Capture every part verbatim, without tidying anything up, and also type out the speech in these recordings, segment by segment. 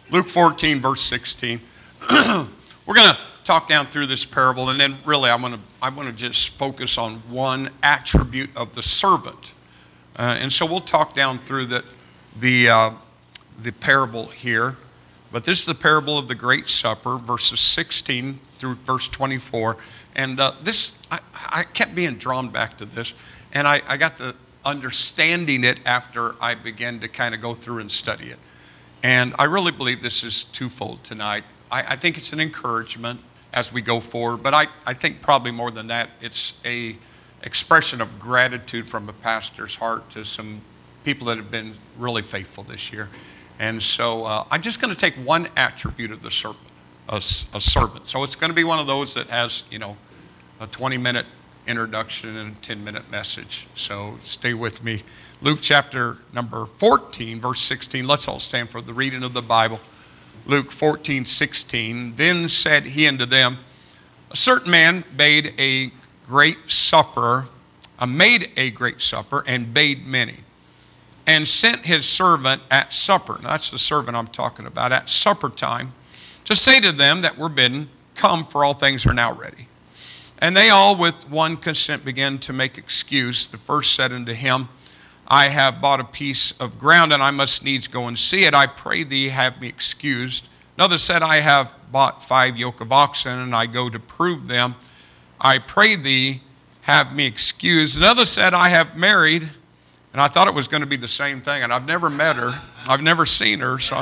Luke fourteen, verse sixteen. We're going to talk down through this parable, and then really I want to I want to just focus on one attribute of the servant. Uh, and so we'll talk down through the the uh, the parable here. But this is the parable of the Great Supper, verses sixteen through verse twenty-four. And uh, this, I, I kept being drawn back to this, and I, I got the understanding it after I began to kind of go through and study it. And I really believe this is twofold tonight. I, I think it's an encouragement as we go forward, but I, I think probably more than that, it's a expression of gratitude from a pastor's heart to some people that have been really faithful this year. And so uh, I'm just going to take one attribute of the servant, a, a servant. So it's going to be one of those that has, you know, a twenty-minute introduction and a ten-minute message. So stay with me. Luke chapter number fourteen, verse sixteen. Let's all stand for the reading of the Bible. Luke fourteen, sixteen. Then said he unto them, a certain man made a great supper, uh, made a great supper, and bade many, and sent his servant at supper. Now, that's the servant I'm talking about. At supper time, to say to them that were bidden, come, for all things are now ready. And they all with one consent began to make excuse. The first said unto him, I have bought a piece of ground, and I must needs go and see it. I pray thee, have me excused. Another said, I have bought five yoke of oxen, and I go to prove them. I pray thee, have me excused. Another said, I have married, and I thought it was going to be the same thing, and I've never met her. I've never seen her, so.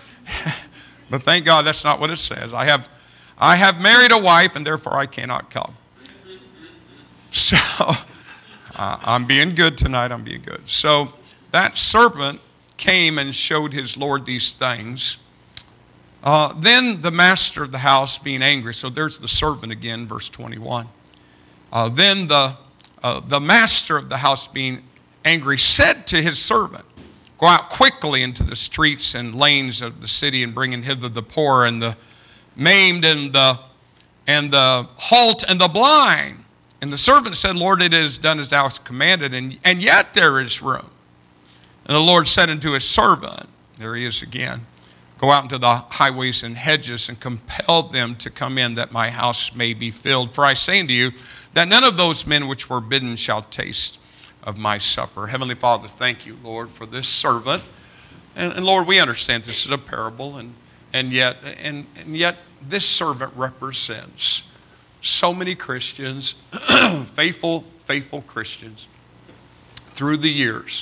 But thank God that's not what it says. I have, I have married a wife, and therefore I cannot come. So, uh, I'm being good tonight. I'm being good. So, that servant came and showed his Lord these things. Uh, then the master of the house, being angry, so there's the servant again, verse twenty-one. Uh, then the uh, the master of the house, being angry, said to his servant, go out quickly into the streets and lanes of the city, and bring in hither the poor and the maimed and the and the halt and the blind. And the servant said, Lord, it is done as thou hast commanded, and, and yet there is room. And the Lord said unto his servant, there he is again, go out into the highways and hedges, and compel them to come in, that my house may be filled. For I say unto you, that none of those men which were bidden shall taste of my supper. Heavenly Father, thank you, Lord, for this servant. And, and Lord, we understand this is a parable, and, and yet and, and yet this servant represents so many Christians, faithful, faithful Christians through the years.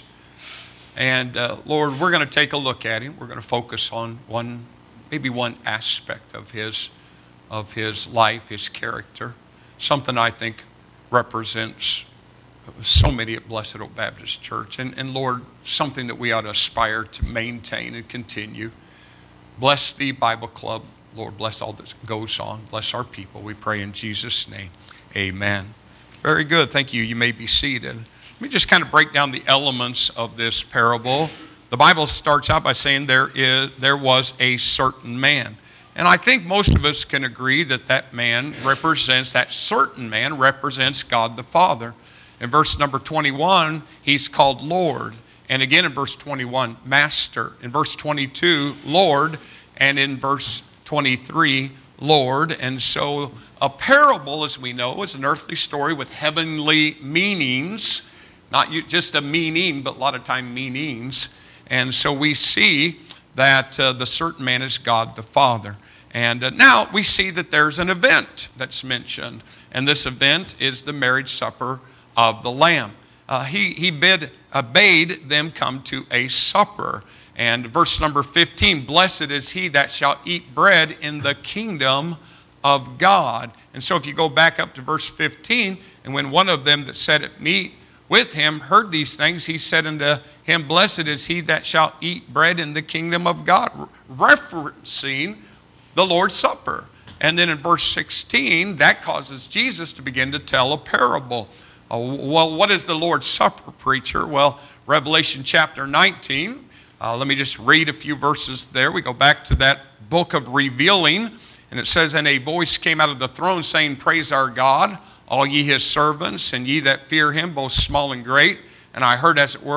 And uh, Lord, we're going to take a look at him. We're going to focus on one, maybe one aspect of his, of his life, his character. Something I think represents so many at Blessed Oak Baptist Church. And, and Lord, something that we ought to aspire to maintain and continue. Bless the Bible Club. Lord, bless all that goes on. Bless our people. We pray in Jesus' name. Amen. Very good. Thank you. You may be seated. Let me just kind of break down the elements of this parable. The Bible starts out by saying there is there was a certain man. And I think most of us can agree that that man represents, that certain man represents God the Father. In verse number twenty-one, he's called Lord. And again in verse twenty-one, Master. In verse twenty-two, Lord. And in verse twenty-three, Lord. And so a parable, as we know, is an earthly story with heavenly meanings. Not just a meaning, but a lot of time meanings. And so we see that uh, the certain man is God the Father. And uh, now we see that there's an event that's mentioned. And this event is the marriage supper of the Lamb. Uh, he he bid, uh, bade them come to a supper. And verse number fifteen, blessed is he that shall eat bread in the kingdom of God. And so if you go back up to verse fifteen, and when one of them that sat at meat with him heard these things, he said unto him, blessed is he that shall eat bread in the kingdom of God, referencing the Lord's Supper. And then in verse sixteen, that causes Jesus to begin to tell a parable. Uh, well, what is the Lord's Supper, preacher? Well, Revelation chapter nineteen. Uh, let me just read a few verses there. We go back to that book of revealing, and it says, and a voice came out of the throne saying, praise our God, all ye his servants, and ye that fear him, both small and great. And I heard, as it were,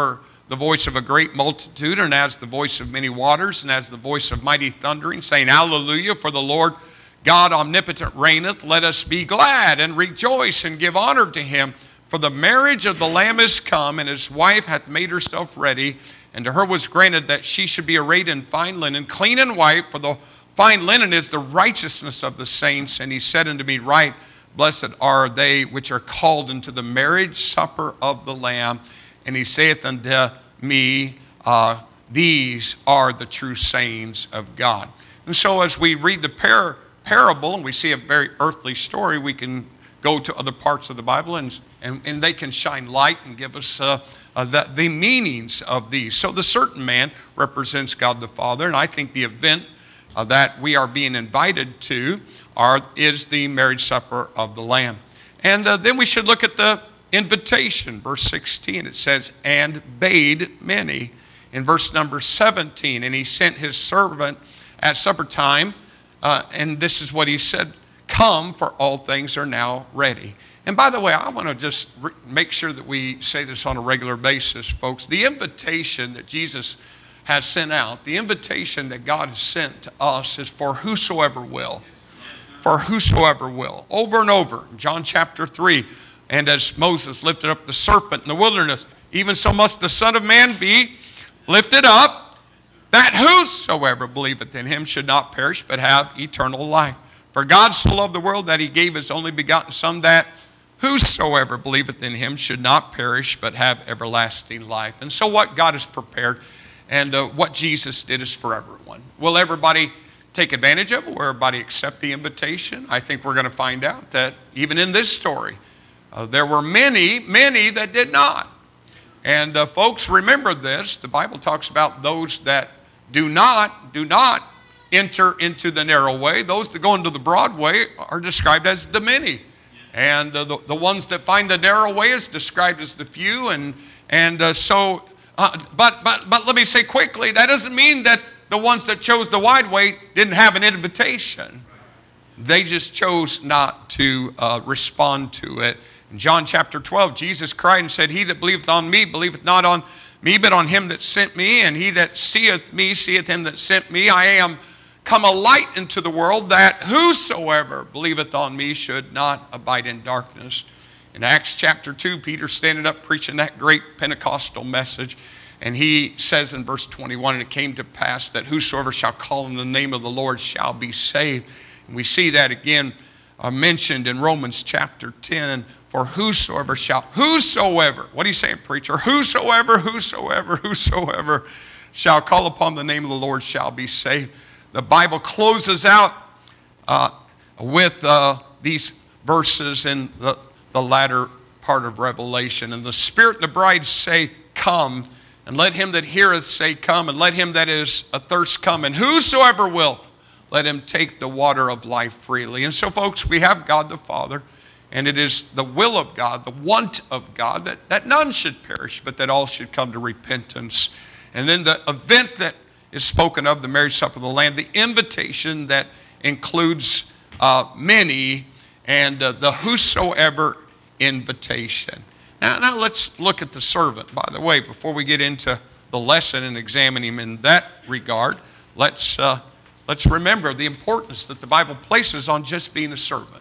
the voice of a great multitude, and as the voice of many waters, and as the voice of mighty thundering, saying, Hallelujah, for the Lord God omnipotent reigneth. Let us be glad and rejoice and give honor to him. For the marriage of the Lamb is come, and his wife hath made herself ready. And to her was granted that she should be arrayed in fine linen, clean and white, for the fine linen is the righteousness of the saints. And he said unto me, Right, blessed are they which are called into the marriage supper of the Lamb. And he saith unto me, uh, These are the true sayings of God. And so as we read the par- parable, and we see a very earthly story, we can go to other parts of the Bible, and, and, and they can shine light and give us uh, uh, the, the meanings of these. So the certain man represents God the Father, and I think the event uh, that we are being invited to are, is the marriage supper of the Lamb. And uh, then we should look at the invitation. Verse sixteen, it says, and bade many. In verse number seventeen, and he sent his servant at supper time, uh, and this is what he said, Come, for all things are now ready. And by the way, I want to just re- make sure that we say this on a regular basis, folks. The invitation that Jesus has sent out, the invitation that God has sent to us is for whosoever will. For whosoever will. Over and over. In John chapter three, and as Moses lifted up the serpent in the wilderness, even so must the Son of Man be lifted up, that whosoever believeth in him should not perish, but have eternal life. For God so loved the world that he gave his only begotten Son, that whosoever believeth in him should not perish, but have everlasting life. And so what God has prepared and uh, what Jesus did is for everyone. Will everybody take advantage of it? Will everybody accept the invitation? I think we're going to find out that even in this story, uh, there were many, many that did not. And uh, folks, remember this. The Bible talks about those that do not, do not enter into the narrow way. Those that go into the broad way are described as the many. And uh, the, the ones that find the narrow way is described as the few. And and uh, so, uh, but, but, but let me say quickly, that doesn't mean that the ones that chose the wide way didn't have an invitation. They just chose not to uh, respond to it. In John chapter twelve, Jesus cried and said, He that believeth on me, believeth not on me, but on him that sent me. And he that seeth me, seeth him that sent me. I am come a light into the world, that whosoever believeth on me should not abide in darkness. In Acts chapter two, Peter standing up preaching that great Pentecostal message. And he says in verse twenty-one, And it came to pass that whosoever shall call on the name of the Lord shall be saved. And we see that again uh, mentioned in Romans chapter ten. For whosoever shall, whosoever, what are you saying, preacher? Whosoever, whosoever, whosoever shall call upon the name of the Lord shall be saved. The Bible closes out uh, with uh, these verses in the, the latter part of Revelation. And the Spirit and the bride say, Come. And let him that heareth say, Come. And let him that is athirst come. And whosoever will, let him take the water of life freely. And so, folks, we have God the Father. And it is the will of God, the want of God, that, that none should perish, but that all should come to repentance. And then the event that is spoken of, the marriage supper of the Lamb, the invitation that includes uh, many, and uh, the whosoever invitation. Now, now let's look at the servant, by the way, before we get into the lesson and examine him in that regard. Let's, uh, let's remember the importance that the Bible places on just being a servant.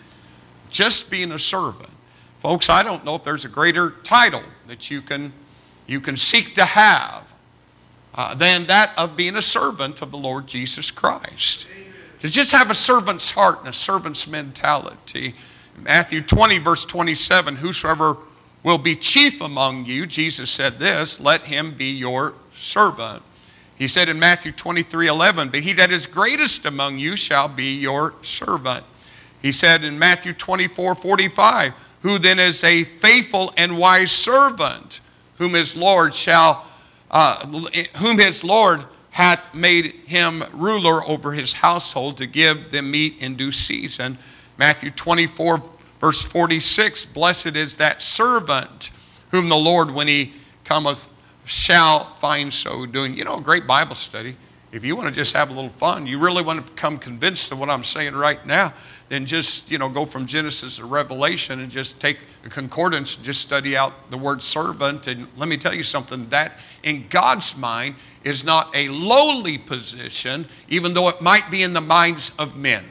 Just being a servant. Folks, I don't know if there's a greater title that you can, you can seek to have uh, than that of being a servant of the Lord Jesus Christ. Amen. To just have a servant's heart and a servant's mentality. In Matthew twenty, verse twenty-seven, whosoever will be chief among you, Jesus said this, let him be your servant. He said in Matthew twenty-three, eleven, but he that is greatest among you shall be your servant. He said in Matthew twenty-four, forty-five, who then is a faithful and wise servant, whom his Lord shall, uh, whom his Lord hath made him ruler over his household to give them meat in due season. Matthew twenty-four, verse forty-six, blessed is that servant whom the Lord, when he cometh, shall find so doing. You know, a great Bible study If you want to just have a little fun, you really want to become convinced of what I'm saying right now, then just, you know, go from Genesis to Revelation and just take a concordance and just study out the word servant. And let me tell you something, that in God's mind is not a lowly position, even though it might be in the minds of men.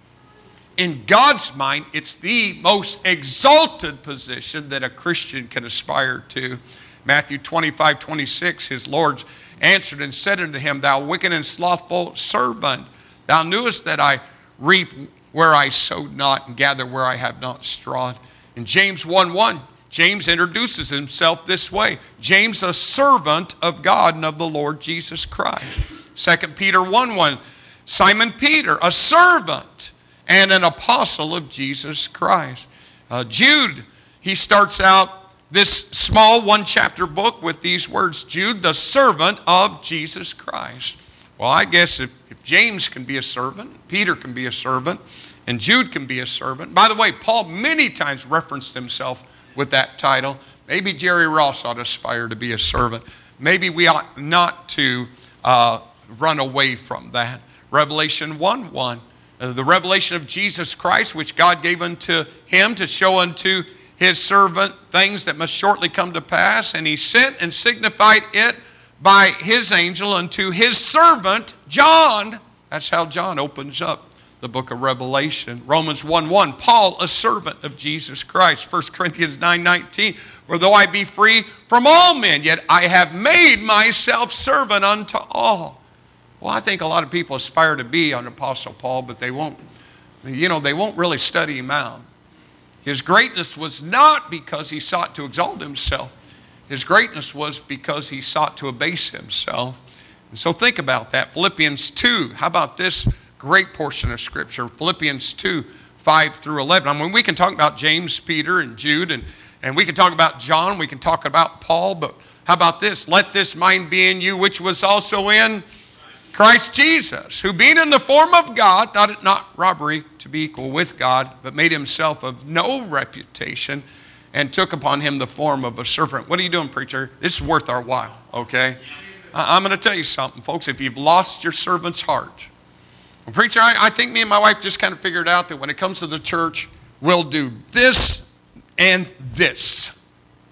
In God's mind, it's the most exalted position that a Christian can aspire to. Matthew twenty-five, twenty-six, his Lord answered and said unto him, Thou wicked and slothful servant, thou knewest that I reap where I sowed not, and gather where I have not strawed. In James one one, James introduces himself this way. James, a servant of God and of the Lord Jesus Christ. Second Peter one one, Simon Peter, a servant and an apostle of Jesus Christ. Uh, Jude, he starts out this small one-chapter book with these words, Jude, the servant of Jesus Christ. Well, I guess if, if James can be a servant, Peter can be a servant, and Jude can be a servant. By the way, Paul many times referenced himself with that title. Maybe Jerry Ross ought to aspire to be a servant. Maybe we ought not to uh, run away from that. Revelation one one, uh, the revelation of Jesus Christ, which God gave unto him to show unto his servant things that must shortly come to pass. And he sent and signified it by his angel unto his servant John. That's how John opens up the book of Revelation. Romans one one, Paul, a servant of Jesus Christ. First Corinthians nine nineteen, for though I be free from all men, yet I have made myself servant unto all. Well, I think a lot of people aspire to be an Apostle Paul, but they won't, you know, they won't really study him out. His greatness was not because he sought to exalt himself. His greatness was because he sought to abase himself. And so think about that. Philippians two, how about this great portion of Scripture? Philippians two, five through eleven. I mean, we can talk about James, Peter, and Jude, and, and we can talk about John, we can talk about Paul, but how about this? Let this mind be in you, which was also in Christ Jesus, who being in the form of God, thought it not robbery to be equal with God, but made himself of no reputation, and took upon him the form of a servant. What are you doing, preacher? This is worth our while, okay? I'm going to tell you something, folks. If you've lost your servant's heart, well, preacher, I, I think me and my wife just kind of figured out that when it comes to the church, we'll do this and this.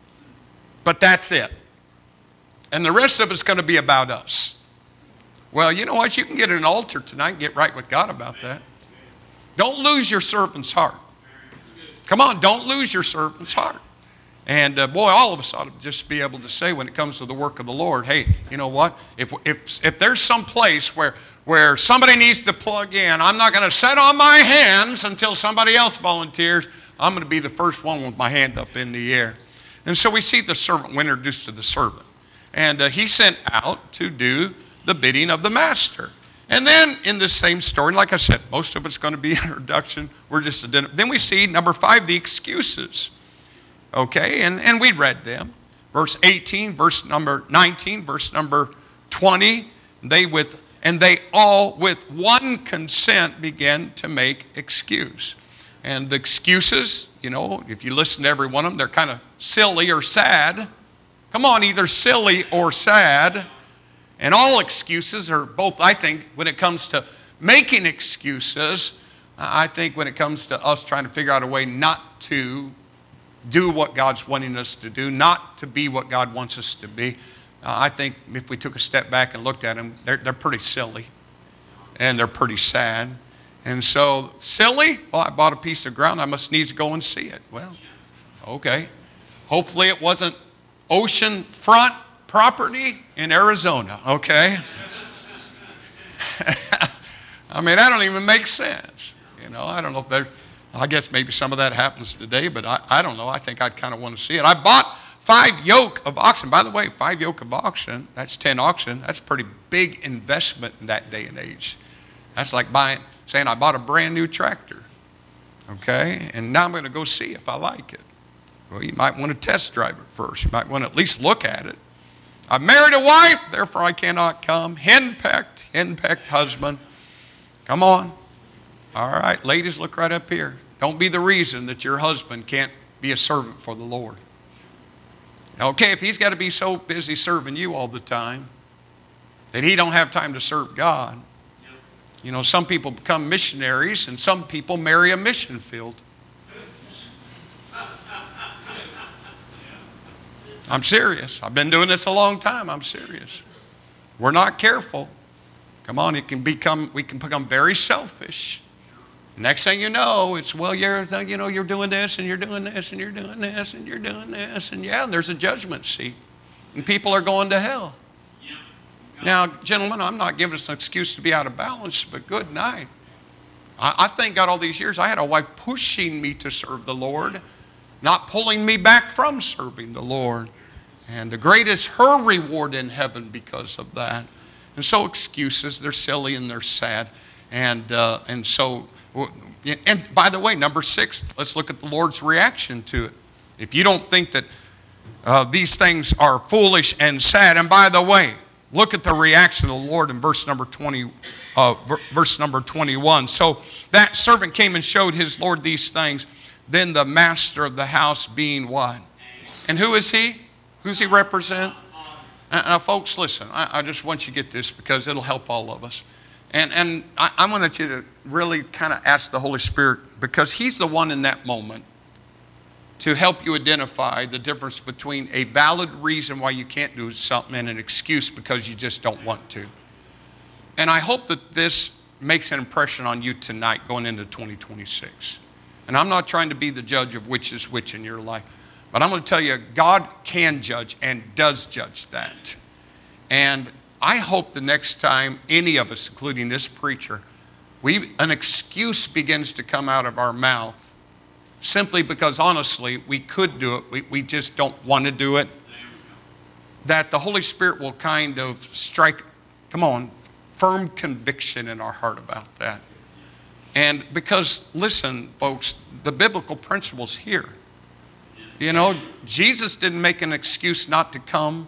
But that's it. And the rest of it's going to be about us. Well, you know what? You can get an altar tonight and get right with God about that. Don't lose your servant's heart. Come on, don't lose your servant's heart. And uh, boy, all of us ought to just be able to say when it comes to the work of the Lord, hey, you know what? If if if there's some place where, where somebody needs to plug in, I'm not going to sit on my hands until somebody else volunteers. I'm going to be the first one with my hand up in the air. And so we see the servant, we're introduced to the servant. And uh, he sent out to do the bidding of the master. And then in this same story, like I said, most of it's going to be introduction. We're just a, then we see number five, the excuses. Okay, and, and we read them. Verse eighteen, verse number nineteen, verse number twenty. They with and they all with one consent began to make excuse. And the excuses, you know, if you listen to every one of them, they're kind of silly or sad. Come on, either silly or sad. And all excuses are both, I think, when it comes to making excuses, I think when it comes to us trying to figure out a way not to do what God's wanting us to do, not to be what God wants us to be, uh, I think if we took a step back and looked at them, they're, they're pretty silly. And they're pretty sad. And so, silly? Well, I bought a piece of ground. I must needs go and see it. Well, okay. Hopefully it wasn't oceanfront property in Arizona, okay? I mean, that don't even make sense. You know, I don't know if there, I guess maybe some of that happens today, but I, I don't know. I think I'd kind of want to see it. I bought five yoke of oxen. By the way, five yoke of oxen, that's ten oxen. That's a pretty big investment in that day and age. That's like buying, saying I bought a brand new tractor, okay? And now I'm going to go see if I like it. Well, you might want to test drive it first. You might want to at least look at it. I married a wife, therefore I cannot come. Henpecked, henpecked husband. Come on. All right, ladies, look right up here. Don't be the reason that your husband can't be a servant for the Lord. Okay, if he's got to be so busy serving you all the time, that he don't have time to serve God. You know, some people become missionaries and some people marry a mission field. I'm serious. I've been doing this a long time. I'm serious. We're not careful. Come on, it can become, we can become very selfish. Next thing you know, it's, well, you're, you know, you're doing this and you're doing this and you're doing this and you're doing this. And yeah, there's a judgment seat. And people are going to hell. Now, gentlemen, I'm not giving us an excuse to be out of balance, but good night. I, I thank God all these years I had a wife pushing me to serve the Lord, not pulling me back from serving the Lord. And the great is her reward in heaven because of that. And so excuses, they're silly and they're sad. And, uh, and so, and by the way, number six, let's look at the Lord's reaction to it. If you don't think that uh, these things are foolish and sad, and by the way, look at the reaction of the Lord in verse number twenty, uh, verse number twenty-one. So that servant came and showed his Lord these things. Then the master of the house being what? And who is he? Who's he represent? Now, folks, listen. I, I just want you to get this because it'll help all of us. And and I, I want you to really kind of ask the Holy Spirit, because he's the one in that moment to help you identify the difference between a valid reason why you can't do something and an excuse because you just don't want to. And I hope that this makes an impression on you tonight going into twenty twenty-six. And I'm not trying to be the judge of which is which in your life, but I'm going to tell you, God can judge and does judge that. And I hope the next time any of us, including this preacher, we an excuse begins to come out of our mouth simply because, honestly, we could do it. We, we just don't want to do it. That the Holy Spirit will kind of strike, come on, firm conviction in our heart about that. And because, listen, folks, the biblical principle's here. You know, Jesus didn't make an excuse not to come.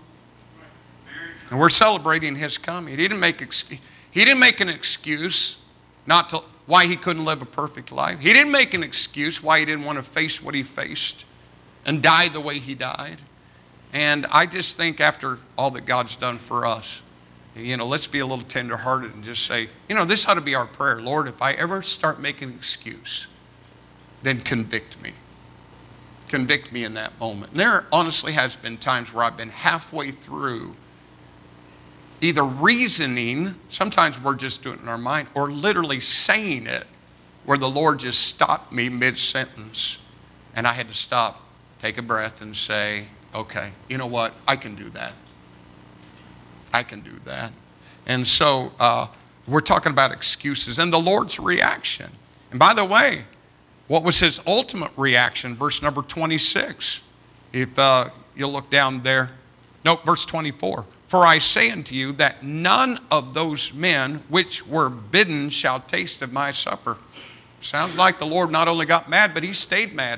And we're celebrating his coming. He didn't make, he didn't make an excuse not to... why he couldn't live a perfect life. He didn't make an excuse why he didn't want to face what he faced and die the way he died. And I just think after all that God's done for us, you know, let's be a little tenderhearted and just say, you know, this ought to be our prayer. Lord, if I ever start making an excuse, then convict me. Convict me in that moment. And there honestly has been times where I've been halfway through either reasoning, sometimes we're just doing it in our mind, or literally saying it, where the Lord just stopped me mid-sentence. And I had to stop, take a breath, and say, okay, you know what? I can do that. I can do that. And so uh, we're talking about excuses and the Lord's reaction. And by the way, what was his ultimate reaction? Verse number twenty-six. If uh, you'll look down there. No, verse twenty-four. For I say unto you that none of those men which were bidden shall taste of my supper. Sounds like the Lord not only got mad, but he stayed mad.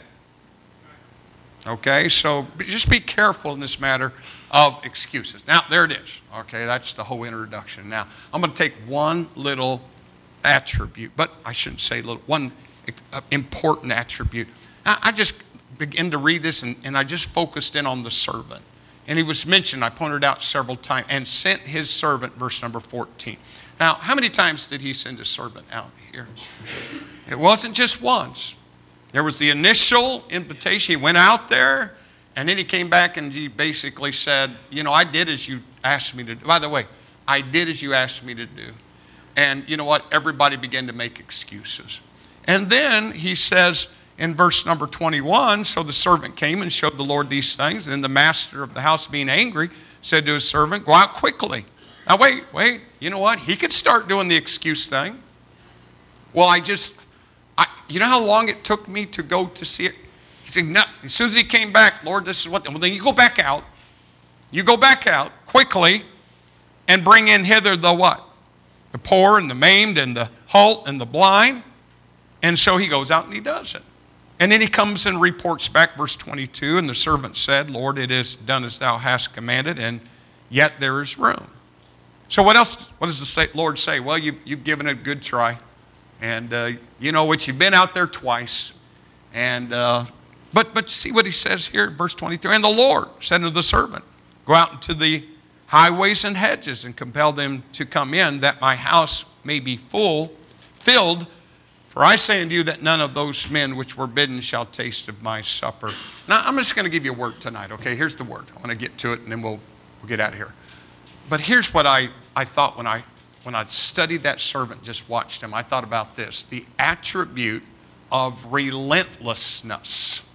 Okay, so just be careful in this matter of excuses. Now, there it is. Okay, that's the whole introduction. Now, I'm going to take one little attribute, but I shouldn't say little, one important attribute. I, I just began to read this, and, and I just focused in on the servant. And he was mentioned, I pointed out several times, and sent his servant, verse number fourteen. Now, how many times did he send his servant out here? It wasn't just once. There was the initial invitation. He went out there, and then he came back and he basically said, you know, I did as you asked me to do. By the way, I did as you asked me to do. And you know what? Everybody began to make excuses. And then he says in verse number twenty-one, so the servant came and showed the Lord these things. And then the master of the house, being angry, said to his servant, go out quickly. Now, wait, wait. You know what? He could start doing the excuse thing. Well, I just... I, you know how long it took me to go to see it? He said, no. As soon as he came back, Lord, this is what... Well, then you go back out. You go back out quickly and bring in hither the what? The poor and the maimed and the halt and the blind. And so he goes out and he does it. And then he comes and reports back, verse twenty-two, and the servant said, Lord, it is done as thou hast commanded, and yet there is room. So what else, what does the Lord say? Well, you, you've given it a good try. And uh, you know what, you've been out there twice. And uh, but but see what he says here, verse twenty-three. And the Lord said to the servant, go out into the highways and hedges, and compel them to come in, that my house may be full, filled. For I say unto you that none of those men which were bidden shall taste of my supper. Now, I'm just going to give you a word tonight, okay? Here's the word. I want to get to it, and then we'll, we'll get out of here. But here's what I, I thought when I, when I studied that servant, just watched him. I thought about this, the attribute of relentlessness.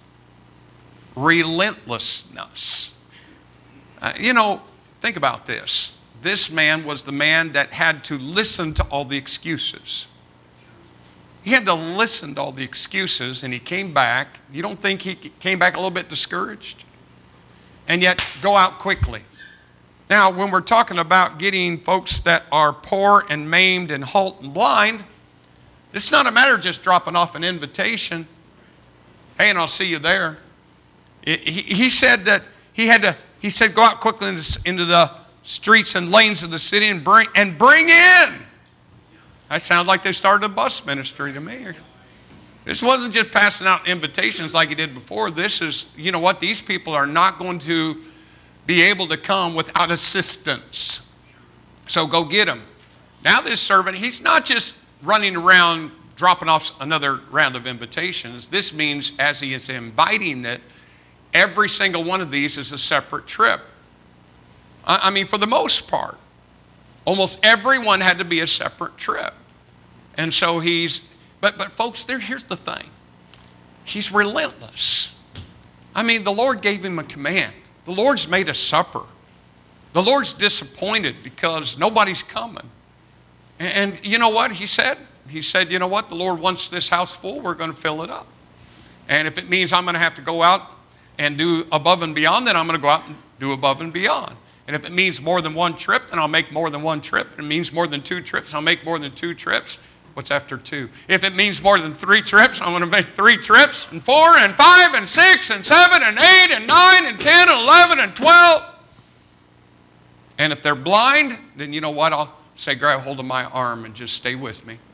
Relentlessness. Uh, you know, think about this. This man was the man that had to listen to all the excuses. He had to listen to all the excuses, and he came back. You don't think he came back a little bit discouraged? And yet, go out quickly. Now, when we're talking about getting folks that are poor and maimed and halt and blind, it's not a matter of just dropping off an invitation. Hey, and I'll see you there. He, he said that he had to, he said, go out quickly into the streets and lanes of the city and bring, and bring in. That sounds like they started a bus ministry to me. This wasn't just passing out invitations like he did before. This is, you know what, these people are not going to be able to come without assistance. So go get them. Now this servant, he's not just running around dropping off another round of invitations. This means as he is inviting it, every single one of these is a separate trip. I mean, for the most part, almost everyone had to be a separate trip. And so he's, but, but folks, there, here's the thing. He's relentless. I mean, the Lord gave him a command. The Lord's made a supper. The Lord's disappointed because nobody's coming. And, and you know what he said? He said, you know what? The Lord wants this house full. We're going to fill it up. And if it means I'm going to have to go out and do above and beyond, then I'm going to go out and do above and beyond. And if it means more than one trip, then I'll make more than one trip. If it means more than two trips, I'll make more than two trips. What's after two? If it means more than three trips, I'm going to make three trips, and four, and five, and six, and seven, and eight, and nine, and ten, and eleven, and twelve. And if they're blind, then you know what? I'll say, grab hold of my arm and just stay with me.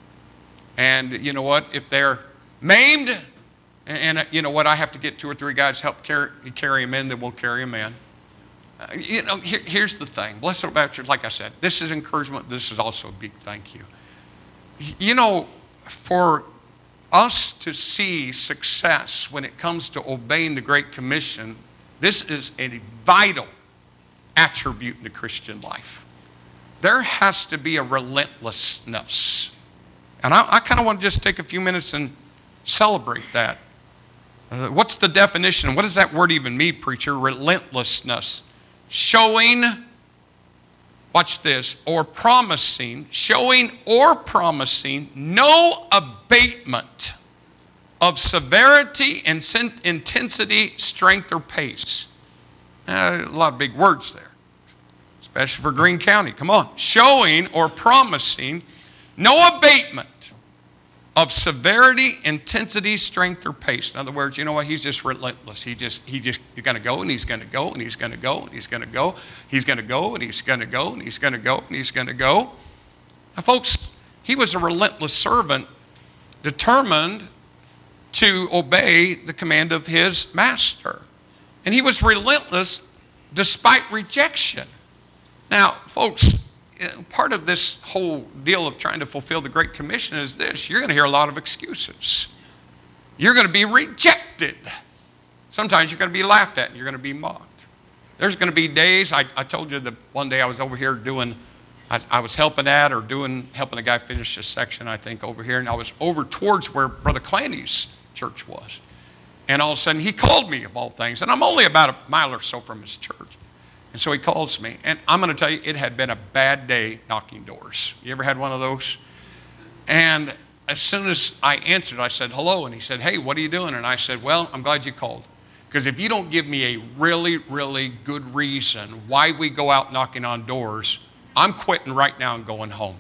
And you know what? If they're maimed, and, and you know what? I have to get two or three guys to help carry, carry them in, then we'll carry them in. Uh, you know, here, here's the thing. Blessed Baptist, like I said, this is encouragement. This is also a big thank you. You know, for us to see success when it comes to obeying the Great Commission, this is a vital attribute in the Christian life. There has to be a relentlessness. And I, I kind of want to just take a few minutes and celebrate that. Uh, what's the definition? What does that word even mean, preacher? Relentlessness. Showing, watch this, or promising, showing or promising no abatement of severity and intensity, strength, or pace. Uh, a lot of big words there, especially for Greene County. Come on. Showing or promising no abatement of severity, intensity, strength, or pace. In other words, you know what? He's just relentless. He just, he just, he's going to go, and he's going to go, and he's going to go, and he's going to go. He's going to go, and he's going to go, and he's going to go, and he's going to go. Now, folks, he was a relentless servant, determined to obey the command of his master. And he was relentless despite rejection. Now, folks, part of this whole deal of trying to fulfill the Great Commission is this. You're going to hear a lot of excuses. You're going to be rejected. Sometimes you're going to be laughed at and you're going to be mocked. There's going to be days, I, I told you that one day I was over here doing, I, I was helping at or doing, helping a guy finish a section, I think, over here. And I was over towards where Brother Clancy's church was. And all of a sudden he called me, of all things. And I'm only about a mile or so from his church. And so he calls me, and I'm going to tell you, it had been a bad day knocking doors. You ever had one of those? And as soon as I answered, I said, hello. And he said, hey, what are you doing? And I said, well, I'm glad you called. Because if you don't give me a really, really good reason why we go out knocking on doors, I'm quitting right now and going home.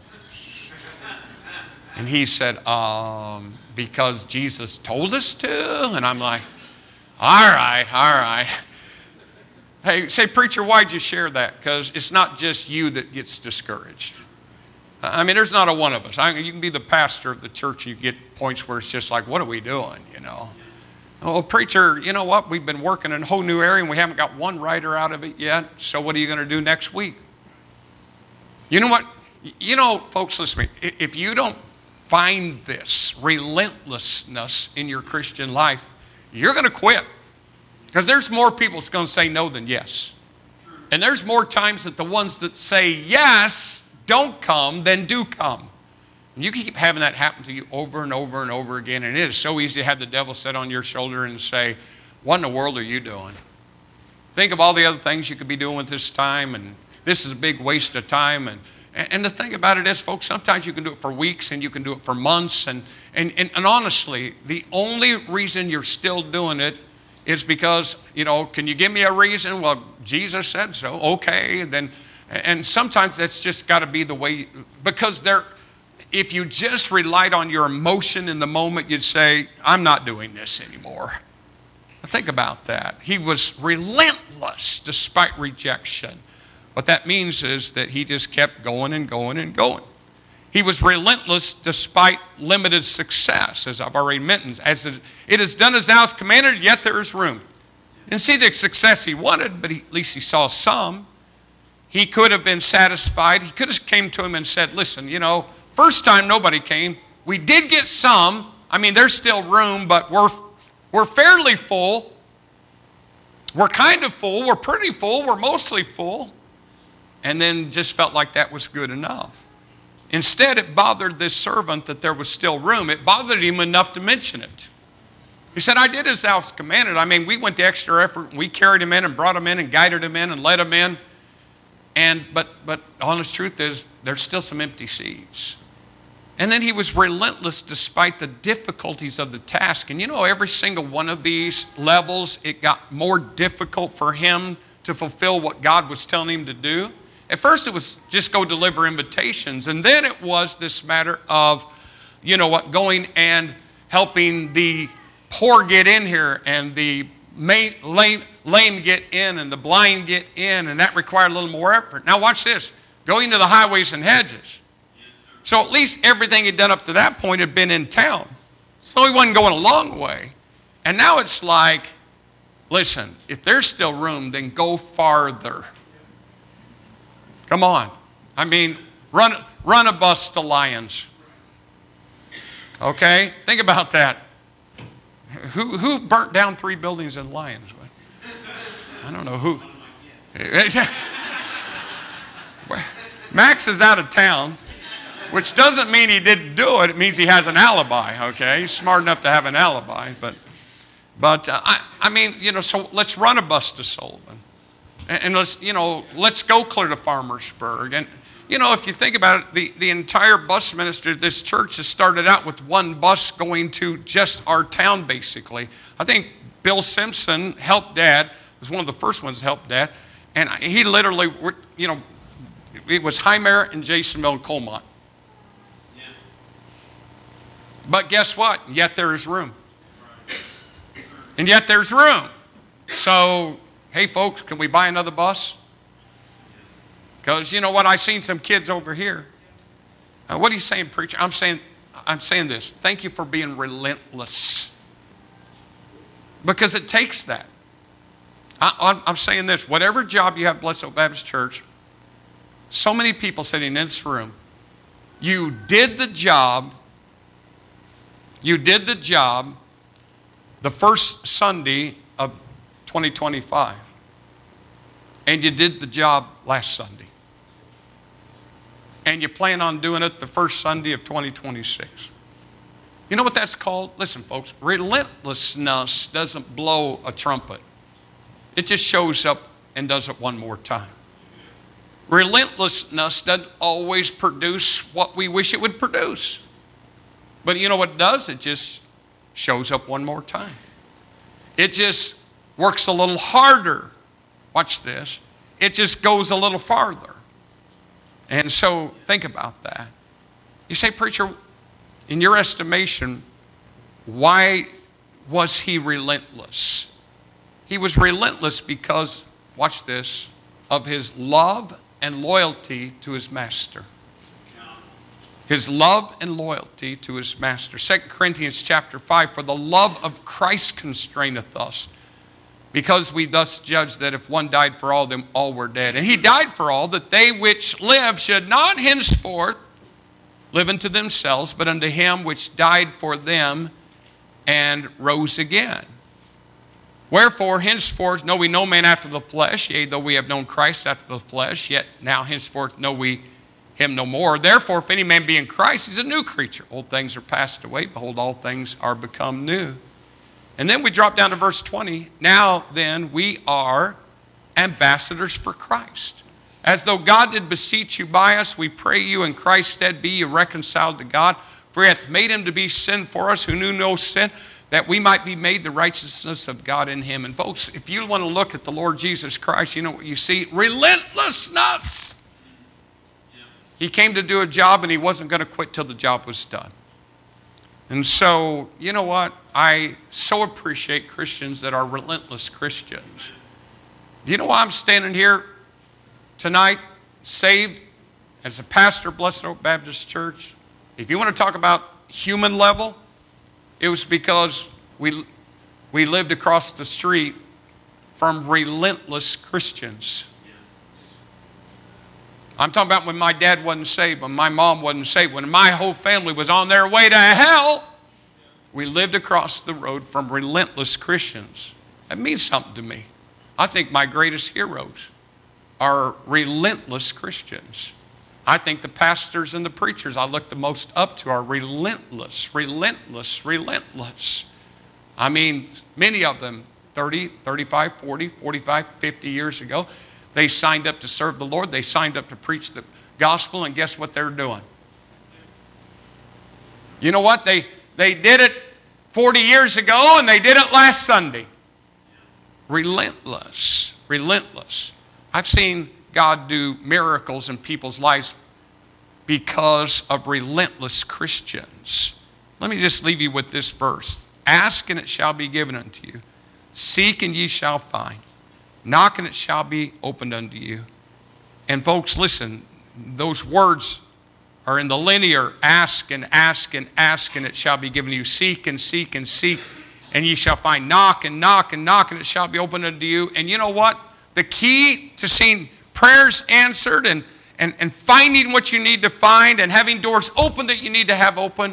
And he said, um, because Jesus told us to? And I'm like, all right, all right. Hey, say, preacher, why'd you share that? Because it's not just you that gets discouraged. I mean, there's not a one of us. I mean, you can be the pastor of the church and you get points where it's just like, what are we doing, you know? Oh, preacher, you know what? We've been working in a whole new area and we haven't got one writer out of it yet. So what are you going to do next week? You know what? You know, folks, listen to me. If you don't find this relentlessness in your Christian life, you're going to quit. Because there's more people that's going to say no than yes. And there's more times that the ones that say yes don't come than do come. And you keep having that happen to you over and over and over again. And it is so easy to have the devil sit on your shoulder and say, what in the world are you doing? Think of all the other things you could be doing with this time. And this is a big waste of time. And, and the thing about it is, folks, sometimes you can do it for weeks and you can do it for months. And, and, and, and honestly, the only reason you're still doing it is because, you know, can you give me a reason? Well, Jesus said so. Okay. And then, and sometimes that's just got to be the way, because there, if you just relied on your emotion in the moment, you'd say, I'm not doing this anymore. Think about that. He was relentless despite rejection. What that means is that he just kept going and going and going. He was relentless despite limited success, as I've already mentioned. As it is done as thou hast commanded, yet there is room. And see the success he wanted, but he, at least he saw some. He could have been satisfied. He could have came to him and said, listen, you know, first time nobody came. We did get some. I mean, there's still room, but we're, we're fairly full. We're kind of full. We're pretty full. We're mostly full. And then just felt like that was good enough. Instead, it bothered this servant that there was still room. It bothered him enough to mention it. He said, I did as thou hast commanded. I mean, we went the extra effort. We carried him in and brought him in and guided him in and led him in. And but but honest truth is, there's still some empty seats. And then he was relentless despite the difficulties of the task. And you know, every single one of these levels, it got more difficult for him to fulfill what God was telling him to do. At first it was just go deliver invitations. And then it was this matter of, you know what, going and helping the poor get in here and the lame, lame get in and the blind get in. And that required a little more effort. Now watch this. Going to the highways and hedges. So at least everything he'd done up to that point had been in town. So he wasn't going a long way. And now it's like, listen, if there's still room, then go farther. Come on. I mean, run, run a bus to Lyons. Okay? Think about that. Who, who burnt down three buildings in Lyons? I don't know who. Max is out of town, which doesn't mean he didn't do it. It means he has an alibi, okay? He's smart enough to have an alibi. But, but uh, I, I mean, you know, so let's run a bus to Sullivan. And let's, you know, let's go clear to Farmersburg. And, you know, if you think about it, the, the entire bus ministry of this church has started out with one bus going to just our town, basically. I think Bill Simpson helped Dad, was one of the first ones to help Dad. And he literally, you know, it was Highmere and Jasonville and Colmont. Yeah. But guess what? Yet there is room. And yet there's room. So, hey, folks, can we buy another bus? Because you know what? I've seen some kids over here. Uh, what are you saying, preacher? I'm saying, I'm saying this. Thank you for being relentless. Because it takes that. I, I'm, I'm saying this. Whatever job you have at Blessed Hope Baptist Church, so many people sitting in this room, you did the job, you did the job the first Sunday of twenty twenty-five. And you did the job last Sunday. And you plan on doing it the first Sunday of twenty twenty-six. You know what that's called? Listen, folks, relentlessness doesn't blow a trumpet. It just shows up and does it one more time. Relentlessness doesn't always produce what we wish it would produce. But you know what it does? It just shows up one more time. It just works a little harder. Watch this. It just goes a little farther. And so think about that. You say, preacher, in your estimation, why was he relentless? He was relentless because, watch this, of his love and loyalty to his master. his love and loyalty to his master. Second Corinthians chapter five, for the love of Christ constraineth us, because we thus judge that if one died for all, then all were dead. And he died for all, that they which live should not henceforth live unto themselves, but unto him which died for them and rose again. Wherefore, henceforth know we no man after the flesh, yea, though we have known Christ after the flesh, yet now henceforth know we him no more. Therefore, if any man be in Christ, he's a new creature. Old things are passed away. Behold, all things are become new. And then we drop down to verse twenty. Now then, we are ambassadors for Christ. As though God did beseech you by us, we pray you in Christ's stead be ye reconciled to God. For he hath made him to be sin for us who knew no sin, that we might be made the righteousness of God in him. And folks, if you want to look at the Lord Jesus Christ, you know what you see? Relentlessness. He came to do a job and he wasn't going to quit till the job was done. And so, you know what? I so appreciate Christians that are relentless Christians. Do you know why I'm standing here tonight, saved as a pastor of Blessed Oak Baptist Church? If you want to talk about human level, it was because we, we lived across the street from relentless Christians. I'm talking about when my dad wasn't saved, when my mom wasn't saved, when my whole family was on their way to hell. We lived across the road from relentless Christians. That means something to me. I think my greatest heroes are relentless Christians. I think the pastors and the preachers I look the most up to are relentless, relentless, relentless. I mean, many of them, thirty, thirty-five, forty, forty-five, fifty years ago, they signed up to serve the Lord. They signed up to preach the gospel, and guess what they're doing? You know what? They, they did it forty years ago, and they did it last Sunday. Relentless, relentless. I've seen God do miracles in people's lives because of relentless Christians. Let me just leave you with this verse. Ask, and it shall be given unto you. Seek, and ye shall find. Knock, and it shall be opened unto you. And folks, listen, those words are in the linear. Ask and ask and ask, and it shall be given to you. Seek and seek and seek, and ye shall find. Knock and knock and knock, and it shall be opened unto you. And you know what? The key to seeing prayers answered and, and, and finding what you need to find and having doors open that you need to have open,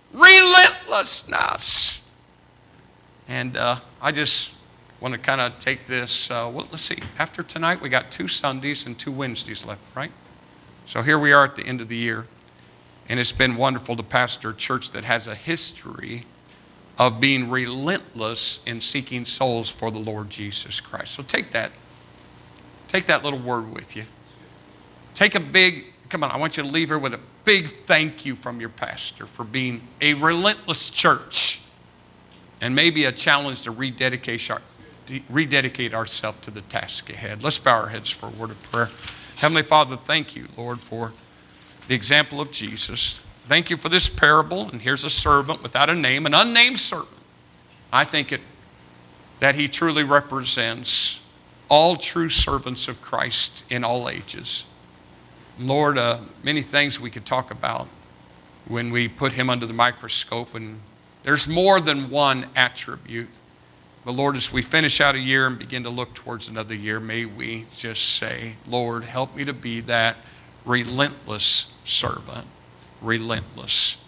relentlessness. And uh, I just want to kind of take this, uh, well, let's see, after tonight we got two Sundays and two Wednesdays left, right? So here we are at the end of the year, and it's been wonderful to pastor a church that has a history of being relentless in seeking souls for the Lord Jesus Christ. So take that, take that little word with you. Take a big, come on, I want you to leave here with a big thank you from your pastor for being a relentless church, and maybe a challenge to rededicate our rededicate ourselves to the task ahead. Let's bow our heads for a word of prayer. Heavenly Father, thank you, Lord, for the example of Jesus. Thank you for this parable. And here's a servant without a name, an unnamed servant. I think it that he truly represents all true servants of Christ in all ages. Lord, uh, many things we could talk about when we put him under the microscope, and there's more than one attribute. But Lord, as we finish out a year and begin to look towards another year, may we just say, Lord, help me to be that relentless servant. Relentless.